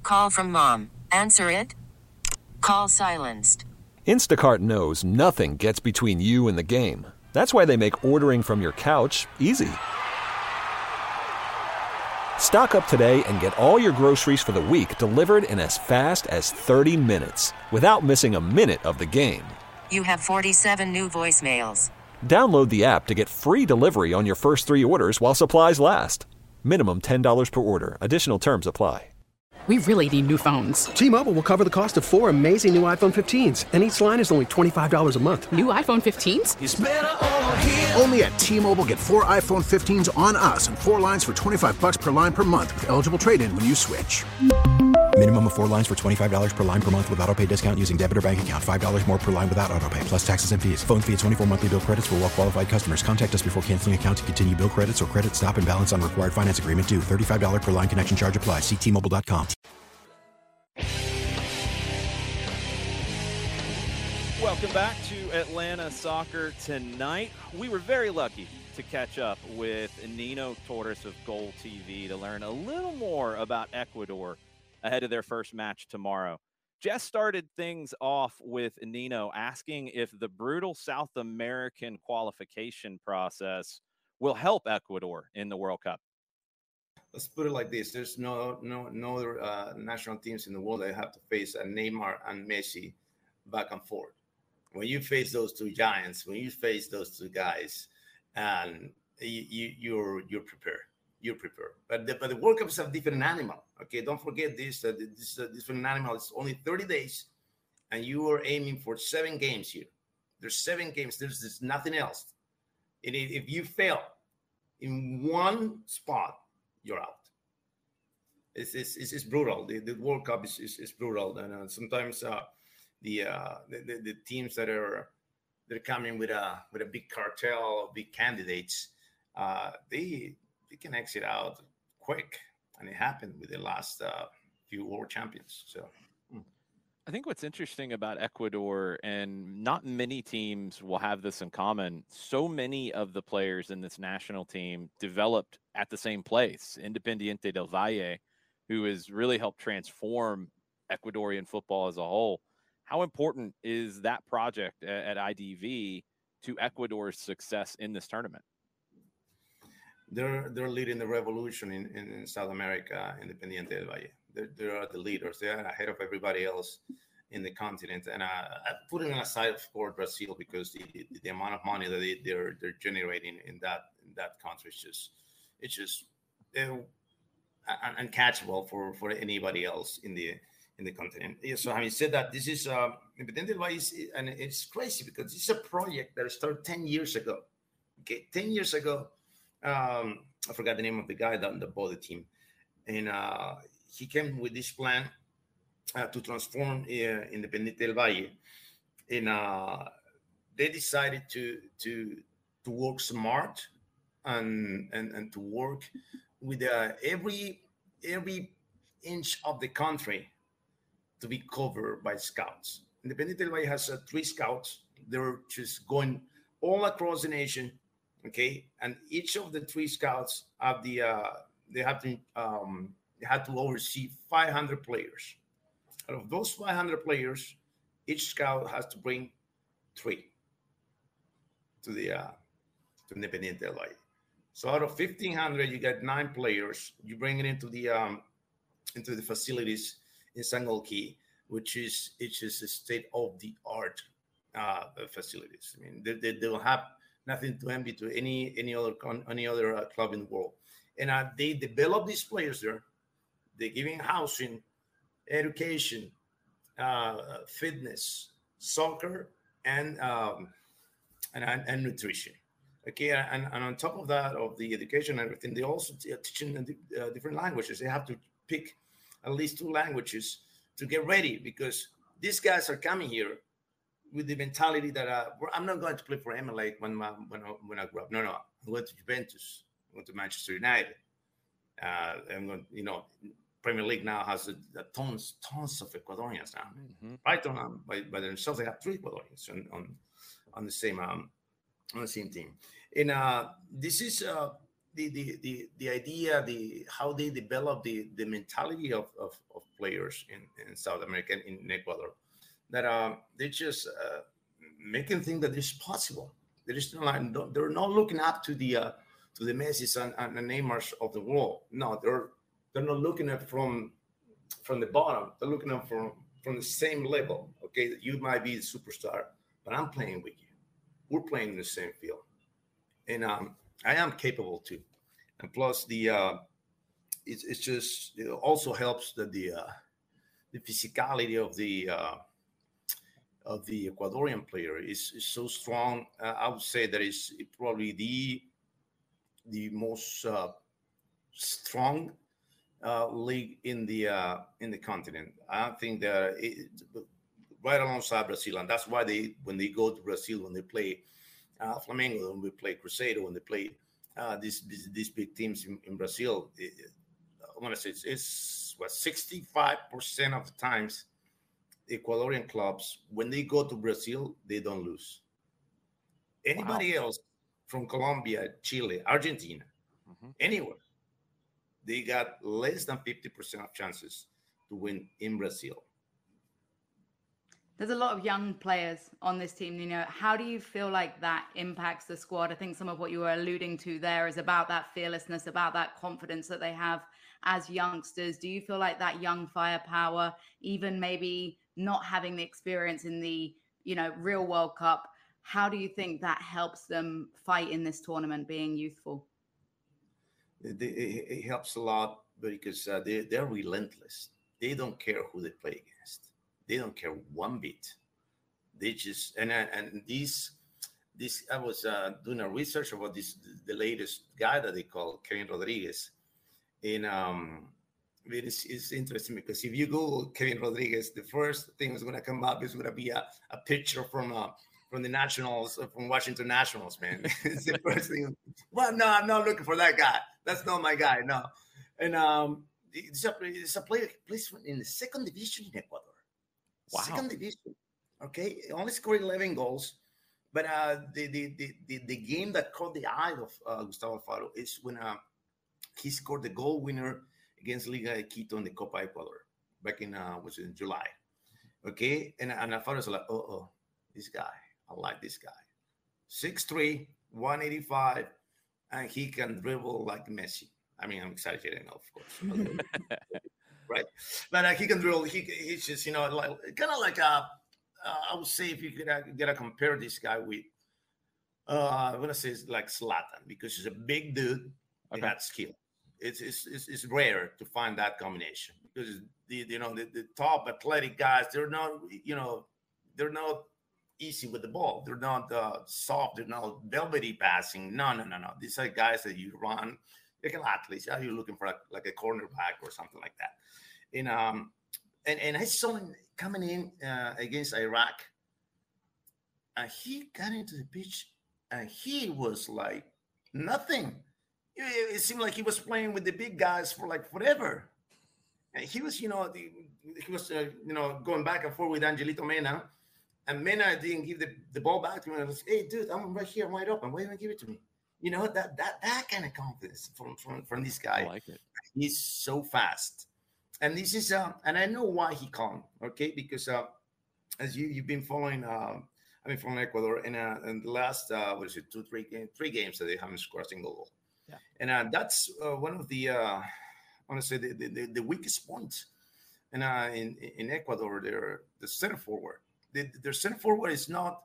Call from mom. Answer it. Call silenced. Instacart knows nothing gets between you and the game. That's why they make ordering from your couch easy. Stock up today and get all your groceries for the week delivered in as fast as 30 minutes without missing a minute of the game. You have 47 new voicemails. Download the app to get free delivery on your first 3 orders while supplies last. Minimum $10 per order. Additional terms apply. We really need new phones. T-Mobile will cover the cost of 4 amazing new iPhone 15s, and each line is only $25 a month. New iPhone 15s? It's better over here. Only at T-Mobile, get 4 iPhone 15s on us and 4 lines for $25 per line per month with eligible trade-in when you switch. Minimum of 4 lines for $25 per line per month with autopay discount using debit or bank account. $5 more per line without autopay, plus taxes and fees. Phone fee at 24 monthly bill credits for well-qualified customers. Contact us before canceling account to continue bill credits or credit stop and balance on required finance agreement due. $35 per line connection charge applies. See T-Mobile.com. Welcome back to Atlanta Soccer Tonight. We were very lucky to catch up with Nino Torres of Goal TV to learn a little more about Ecuador ahead of their first match tomorrow. Jess started things off with Nino asking if the brutal South American qualification process will help Ecuador in the World Cup. Let's put it like this. There's no other national teams in the world that have to face Neymar and Messi back and forth. When you face those two giants, when you face those two guys, and you're prepared. You're prepared. But the World Cup is a different animal. Okay, don't forget this. This different animal. It's only 30 days, and you are aiming for 7 games here. There's 7 games. There's nothing else. And if you fail in one spot, you're out. It's brutal. The World Cup is brutal, and sometimes the teams they're coming with a big cartel, big candidates, they can exit out quick, and it happened with the last few world champions. So I think what's interesting about Ecuador, and not many teams will have this in common, so many of the players in this national team developed at the same place, Independiente del Valle, who has really helped transform Ecuadorian football as a whole. How important is that project at IDV to Ecuador's success in this tournament? They're leading the revolution in South America, Independiente del Valle. They are the leaders. They are ahead of everybody else in the continent. And putting aside, of course, Brazil, because the amount of money that they're generating in that country it's just uncatchable for anybody else in the continent. So having said that, this is Independiente del Valle, and it's crazy because it's a project that started 10 years ago. Okay, 10 years ago. I forgot the name of the guy that bought the team, and he came with this plan to transform Independiente del Valle, and they decided to work smart and to work with every inch of the country to be covered by scouts. Independiente del Valle has 3 scouts. They're just going all across the nation. Okay, and each of the 3 scouts have they have to oversee 500 players. Out of those 500 players, each scout has to bring 3 to Independiente del Valle. So out of 1,500, you get 9 players. You bring it into the facilities in Sangolquí, which is a state-of-the-art facilities. I mean, they don't have nothing to envy to any other club in the world. And they develop these players there. They're giving housing, education, fitness, soccer, and nutrition. Okay, and on top of that, of the education and everything, they also teaching different languages. They have to pick at least 2 languages to get ready, because these guys are coming here with the mentality that I'm not going to play for MLA when I grow up. No, I'm going to Juventus. I'm going to Manchester United. I'm going, Premier League now has tons of Ecuadorians now. Mm-hmm. Brighton by themselves, they have 3 Ecuadorians on the same team. And this is the idea, how they develop the mentality of players in South America, in Ecuador, that they just making think that it's possible. They're not looking up to the Messis and the Neymars of the world. No, they're not looking at from the bottom. They're looking at from the same level. Okay, you might be the superstar, but I'm playing with you. We're playing in the same field, and I am capable too. And plus, it's just, it also helps that the physicality of the Ecuadorian player is so strong. I would say that is probably the most strong league in the continent. I think that right alongside Brazil, and that's why when they go to Brazil, when they play Flamengo, when we play Cruzeiro, when they play these big teams in Brazil, I want to say it's 65% of the times Ecuadorian clubs, when they go to Brazil, they don't lose. Anybody else from Colombia, Chile, Argentina, anywhere, they got less than 50% of chances to win in Brazil. There's a lot of young players on this team. How do you feel like that impacts the squad? I think some of what you were alluding to there is about that fearlessness, about that confidence that they have as youngsters. Do you feel like that young firepower, even maybe not having the experience in the, real World Cup, how do you think that helps them fight in this tournament, being youthful? It helps a lot because they're relentless. They don't care who they play against. They don't care one bit. They just and this I was doing a research about the latest guy that they call Kevin Rodriguez, and it's interesting because if you Google Kevin Rodriguez, the first thing that's going to come up is going to be a picture from the Nationals, from Washington Nationals, man. It's the first thing. Well, no, I'm not looking for that guy. That's not my guy. No, and it's a player who plays in the second division in Ecuador. Wow. Second division, okay. Only scored 11 goals, but the game that caught the eye of Gustavo Alfaro is when he scored the goal winner against Liga de Quito in the Copa Ecuador back in in July, okay. And Alfaro's like, this guy, I like this guy, 6'3", 185, and he can dribble like Messi. I mean, I'm exaggerating, of course. Right, but he can drill. He's just like kind of like I would say if you could compare this guy with I'm gonna say it's like Zlatan, because he's a big dude and that skill. It's rare to find that combination, because the top athletic guys, they're not easy with the ball. They're not soft. They're not velvety passing. No. These are guys that you run. They're athletes. You're looking for like a cornerback or something like that. And I saw him coming in against Iraq, and he got into the pitch, and he was like nothing. It seemed like he was playing with the big guys for like forever. And he was, going back and forth with Angelito Mena, and Mena didn't give the ball back to him. I was, hey, dude, I'm right here, I'm wide open. Why don't you give it to me? That kind of confidence from this guy. I like it. He's so fast, and this is and I know why he come. Okay, because as you've been following, I've been following Ecuador, and the last 3 games that they haven't scored a single goal. Yeah, and that's one of the I want to say the weakest points. And in Ecuador, they're the center forward. Their center forward is not.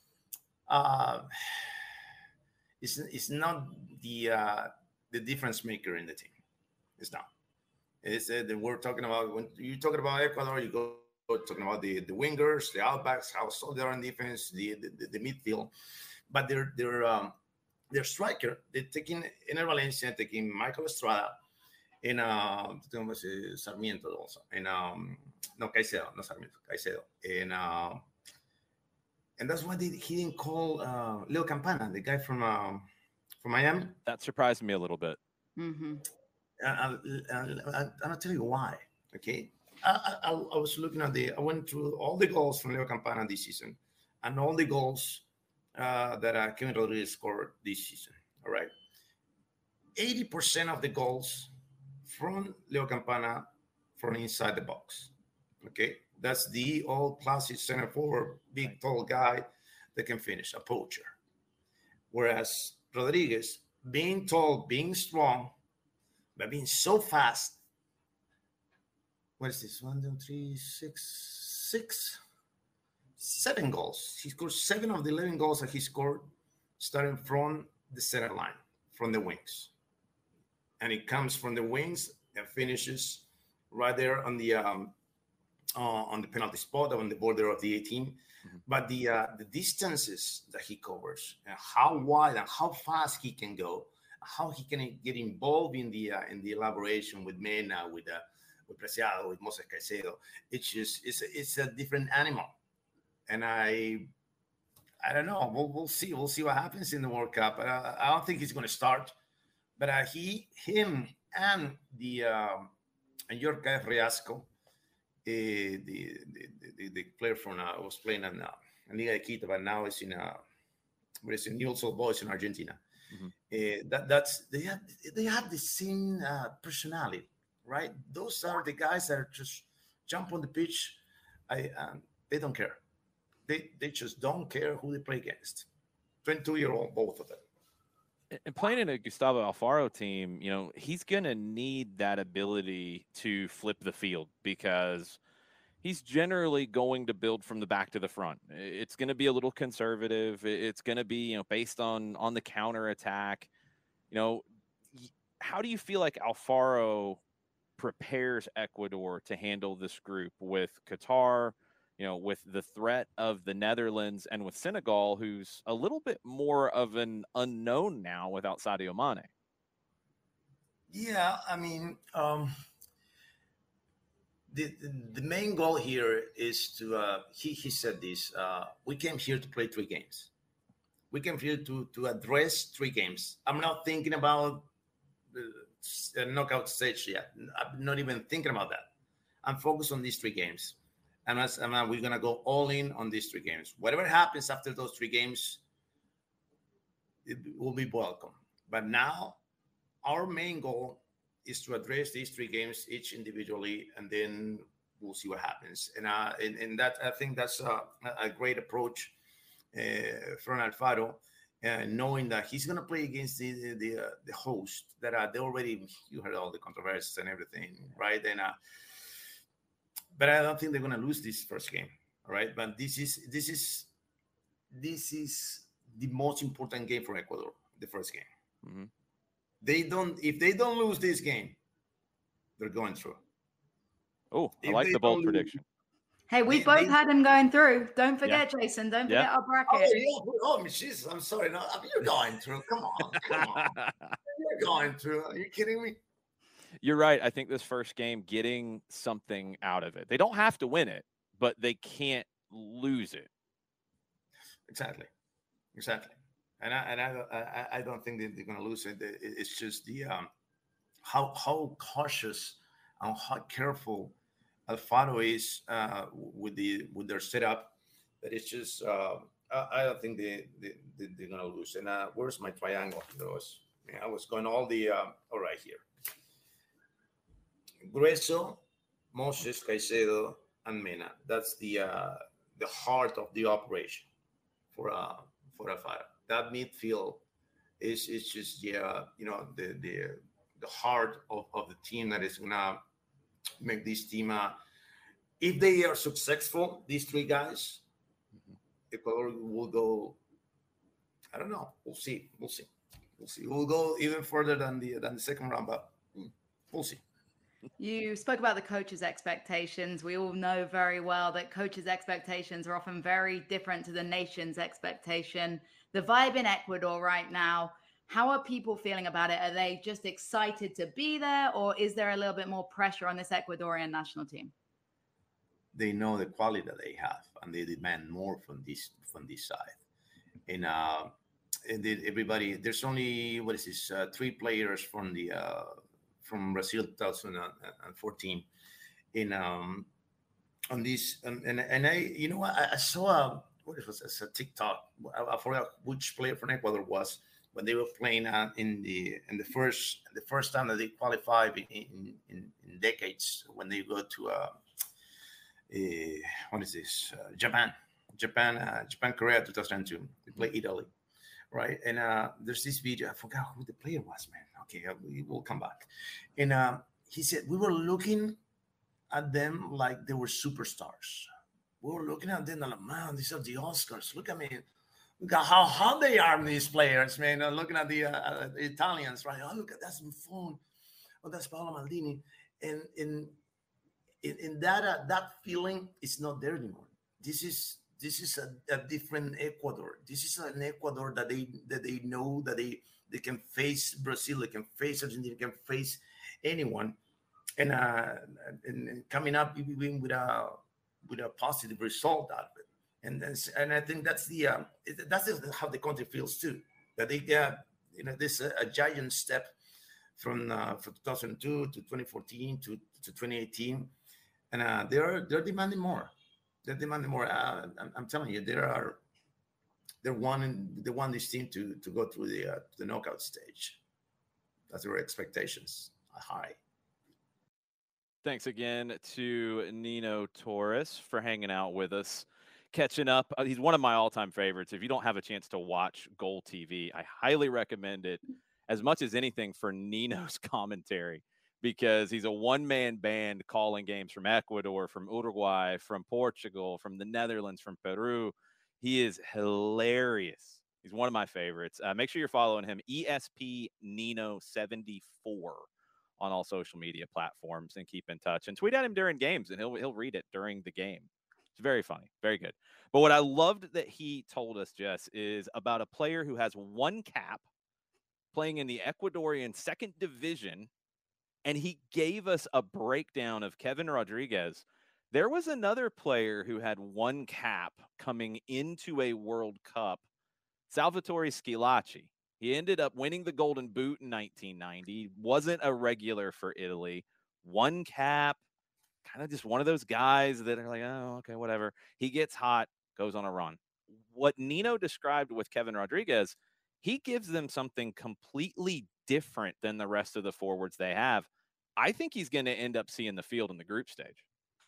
It's not the difference maker in the team. It's not. It's we're talking about, when you're talking about Ecuador, you go talking about the wingers, the outbacks, how solid they are in defense, the midfield, but their striker, they're taking Ener Valencia, taking Michael Estrada, and Sarmiento also, and Caicedo, and that's why he didn't call Leo Campana, the guy from Miami. That surprised me a little bit. Mm-hmm. I'll tell you why. Okay, I was looking at I went through all the goals from Leo Campana this season, and all the goals that Kevin Rodriguez scored this season. All right, 80% of the goals from Leo Campana from inside the box. Okay, that's the old classic center forward, big tall guy that can finish, a poacher. Whereas Rodriguez, being tall, being strong, but being so fast. What is this? 1, 2, 3, 6, 7 goals. He scored 7 of the 11 goals that he scored starting from the center line, from the wings. And it comes from the wings and finishes right there on the penalty spot, on the border of the 18. Mm-hmm. But the distances that he covers, and how wide and how fast he can go, how he can get involved in the elaboration with Mena, with Preciado, with Moses Caicedo, it's a different animal. And I don't know. We'll see. We'll see what happens in the World Cup. I don't think he's going to start. But him, and and Yorka Riasco, the player from was playing in Liga de Quito, but now it's in Newell's Old Boys in Argentina. Mm-hmm. They have the same personality, right? Those are the guys that are just jump on the pitch. They don't care. They just don't care who they play against. 22-year-old, both of them. And playing in a Gustavo Alfaro team, you know, he's going to need that ability to flip the field because he's generally going to build from the back to the front. It's going to be a little conservative. It's going to be, you know, based on the counter attack. You know, how do you feel like Alfaro prepares Ecuador to handle this group with Qatar, you know, with the threat of the Netherlands, and with Senegal, who's a little bit more of an unknown now without Sadio Mane? Yeah, I mean, the main goal here is to, he said this, we came here to play 3 games. We came here to address 3 games. I'm not thinking about the knockout stage yet. I'm not even thinking about that. I'm focused on these 3 games. And we're going to go all in on these 3 games. Whatever happens after those 3 games, it will be welcome. But now our main goal is to address these 3 games each individually, and then we'll see what happens. And that, I think that's a great approach from Alfaro, knowing that he's going to play against the host that they already, you heard all the controversies and everything, right? And but I don't think they're going to lose this first game, all right? But this is the most important game for Ecuador, the first game. Mm-hmm. If they don't lose this game, they're going through. Oh, I like the bold prediction. Hey, we both had him going through. Don't forget, yeah. Jason. Don't forget our bracket. Oh, jeez, I'm sorry. No, you're going through. Come on. You're going through. Are you kidding me? You're right. I think this first game, getting something out of it. They don't have to win it, but they can't lose it. Exactly. And I don't think that they're going to lose it. It's just the how cautious and how careful Alfaro is with their setup. That it's just I don't think they're going to lose. And where's my triangle? I was going all right here. Grueso, Moses Caicedo, and Mena. That's the heart of the operation for Alfaro. That midfield is just the heart of the team that is gonna make this team. If they are successful, these 3 guys, Ecuador will go. I don't know. We'll see. We'll go even further than the second round, but we'll see. You spoke about the coaches' expectations. We all know very well that coaches' expectations are often very different to the nation's expectation. The vibe in Ecuador right now, how are people feeling about it? Are they just excited to be there, or is there a little bit more pressure on this Ecuadorian national team? They know the quality that they have, and they demand more from this side. And everybody, there's only 3 players from Brazil 2014 on this, and I saw a TikTok. I forgot which player from Ecuador was when they were playing in the first time that they qualified in decades, when they go to what is this? Japan, Korea 2002. They play Italy, right? And there's this video. I forgot who the player was, man. Okay, we will come back. And he said we were looking at them like they were superstars. We were looking at them like, man, these are the Oscars. Look at me. Look at how hot they are, these players, man. Looking at the Italians, right? Oh, look at that's Buffon. Oh, that's Paolo Maldini. And in that feeling, it's not there anymore. This is a different Ecuador. This is an Ecuador that they know that they can face Brazil, they can face Argentina, they can face anyone, and coming up even with a positive result out of it. And I think that's how the country feels too. That they this a giant step from 2002 to 2014 to 2018, and they're demanding more. They're demanding more. I'm telling you, they're wanting this team to go through the knockout stage. That's their expectations are high. Thanks again to Nino Torres for hanging out with us, catching up. He's one of my all-time favorites. If you don't have a chance to watch Goal TV, I highly recommend it as much as anything for Nino's commentary, because he's a one-man band calling games from Ecuador, from Uruguay, from Portugal, from the Netherlands, from Peru. He is hilarious. He's one of my favorites. Make sure you're following him, ESP Nino74 on all social media platforms, and keep in touch. And tweet at him during games, and he'll read it during the game. It's very funny, very good. But what I loved that he told us, Jess, is about a player who has one cap playing in the Ecuadorian second division, and he gave us a breakdown of Kevin Rodriguez. There was another player who had one cap coming into a World Cup, Salvatore Schillaci. He ended up winning the Golden Boot in 1990, wasn't a regular for Italy, one cap, kind of just one of those guys that are like, oh, okay, whatever. He gets hot, goes on a run. What Nino described with Kevin Rodriguez, he gives them something completely different than the rest of the forwards they have. I think he's going to end up seeing the field in the group stage.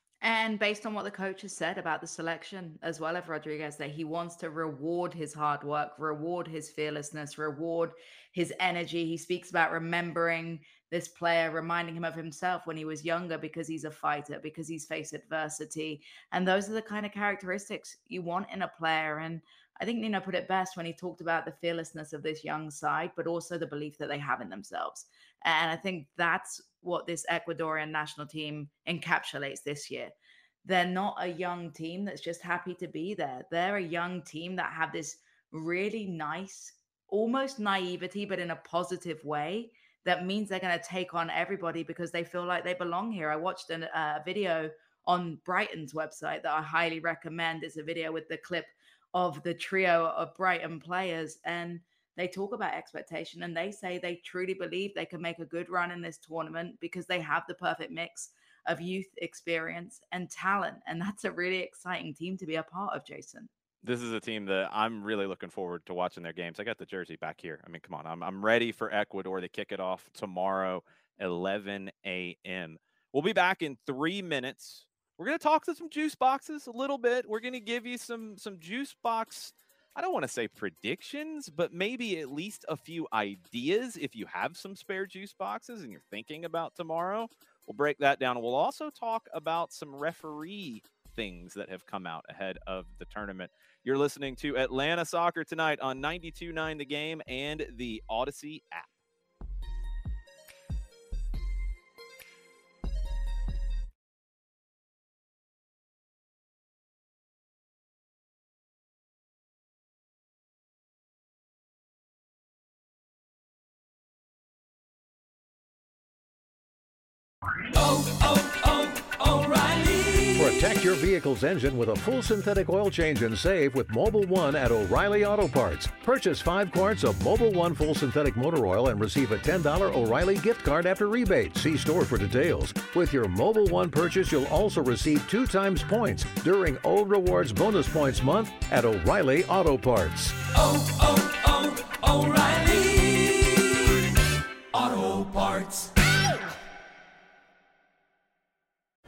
And based on what the coach has said about the selection as well of Rodriguez, that he wants to reward his hard work, reward his fearlessness, reward his energy. He speaks about remembering this player, reminding him of himself when he was younger, because he's a fighter, because he's faced adversity. And those are the kind of characteristics you want in a player. And I think Nino put it best when he talked about the fearlessness of this young side, but also the belief that they have in themselves. And I think that's what this Ecuadorian national team encapsulates this year. They're not a young team that's just happy to be there. They're a young team that have this really nice, almost naivety, but in a positive way. That means they're going to take on everybody because they feel like they belong here. I watched a video on Brighton's website that I highly recommend. It's a video with the clip of the trio of Brighton players, and they talk about expectation, and they say they truly believe they can make a good run in this tournament because they have the perfect mix of youth, experience, and talent. And that's a really exciting team to be a part of, Jason. This is a team that I'm really looking forward to watching their games. I got the jersey back here. I mean, come on. I'm ready for Ecuador to kick it off tomorrow, 11 a.m. We'll be back in 3 minutes. We're going to talk to some juice boxes a little bit. We're going to give you some juice box, I don't want to say predictions, but maybe at least a few ideas if you have some spare juice boxes and you're thinking about tomorrow. We'll break that down. We'll also talk about some referee things that have come out ahead of the tournament. You're listening to Atlanta Soccer Tonight on 92.9 The Game and the Odyssey app. O'Reilly. Protect your vehicle's engine with a full synthetic oil change and save with Mobil 1 at O'Reilly Auto Parts. Purchase 5 quarts of Mobil 1 full synthetic motor oil and receive a $10 O'Reilly gift card after rebate. See store for details. With your Mobil 1 purchase, you'll also receive 2 times points during O Rewards Bonus Points Month at O'Reilly Auto Parts. O'Reilly.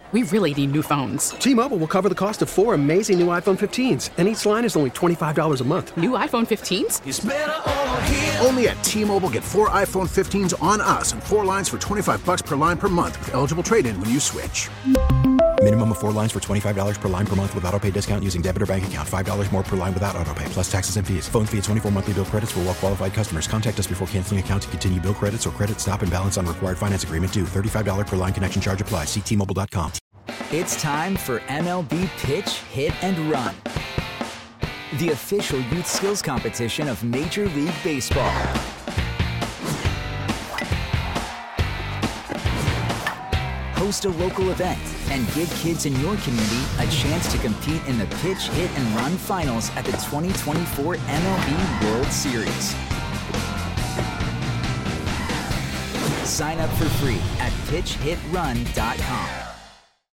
We really need new phones. T-Mobile will cover the cost of 4 amazing new iPhone 15s, and each line is only $25 a month. New iPhone 15s? It's better over here. Only at T-Mobile, get 4 iPhone 15s on us and 4 lines for $25 per line per month with eligible trade-in when you switch. Minimum of 4 lines for $25 per line per month with autopay discount using debit or bank account. $5 more per line without autopay, plus taxes and fees. Phone fee at 24 monthly bill credits for well-qualified customers. Contact us before canceling account to continue bill credits or credit stop and balance on required finance agreement due. $35 per line connection charge applies. See T-Mobile.com. It's time for MLB Pitch, Hit, and Run, the official youth skills competition of Major League Baseball. Host a local event and give kids in your community a chance to compete in the Pitch, Hit, and Run finals at the 2024 MLB World Series. Sign up for free at pitchhitrun.com.